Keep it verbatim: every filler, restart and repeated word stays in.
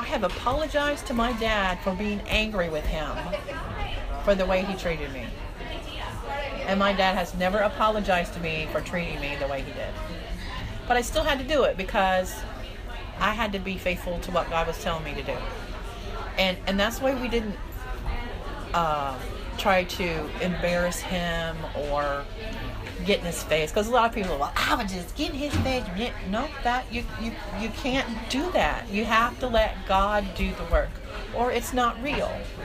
have apologized to my dad for being angry with him for the way he treated me. And my dad has never apologized to me for treating me the way he did. But I still had to do it because I had to be faithful to what God was telling me to do. And and that's why we didn't uh, try to embarrass him or get in his face. Because a lot of people are, well, I would just get in his face. No, that you, you, you can't do that. You have to let God do the work, or it's not real.